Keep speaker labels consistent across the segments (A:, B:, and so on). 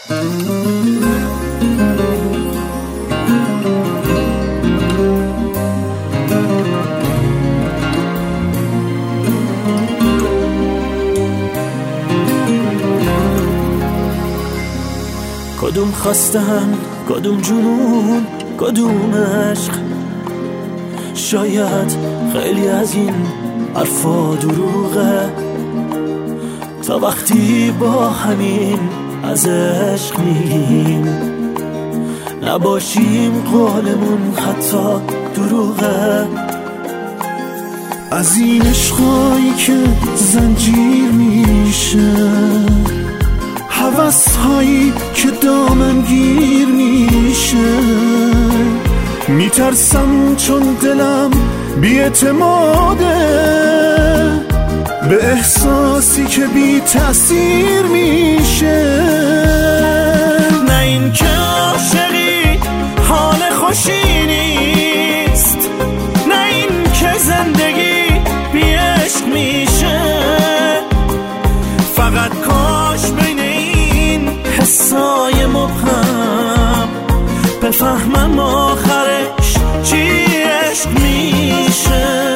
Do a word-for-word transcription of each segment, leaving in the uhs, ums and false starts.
A: کدوم خواستن، کدوم جنون، کدوم عشق؟ شاید خیلی از این حرفا دروغه، تا وقتی با همین از عشق میگیم نباشیم قولمون حتی دروغه. از این عشقایی که زنجیر میشه، هوس هایی که دامن گیر میشه، میترسم چون دلم بی‌اعتماده به احساسی که بی تأثیر میشه. نه این که عاشقی حال خوشی نیست، نه این که زندگی بی عشق میشه، فقط کاش بین این حسای مبهم بفهمم آخرش چی عشق میشه.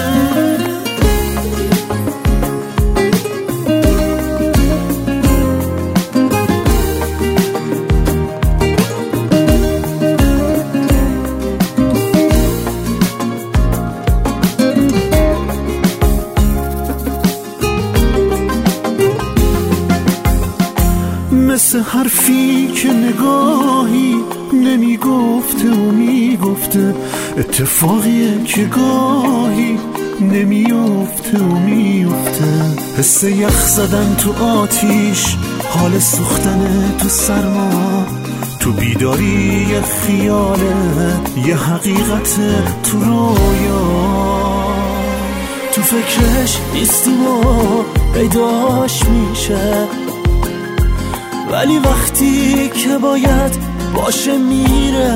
A: مثل حرفی که نگاهی نمیگفته و میگفته، اتفاقیه که گاهی نمیفته و میفته. حس یخ زدن تو آتیش، حال سوختن تو سرما، تو بیداری یه خیاله، یه حقیقت تو رویا. تو فکرش نیستیم و پیداش میشه، ولی وقتی که باید باشه میره.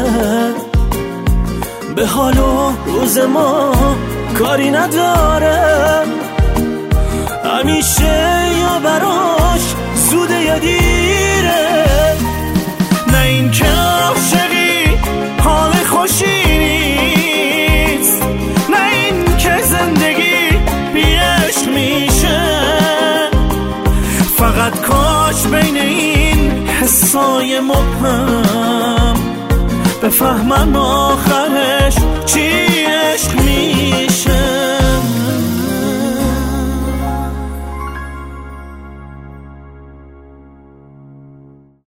A: به حال و روز ما کاری نداره، همیشه یا براش زوده یا دیره. نه این که عاشقی حال خوشی نیست، نه این که زندگی بی عشق میشه، فقط کاش بین این حسای مبهم بفهمم آخرش چی عشق میشه.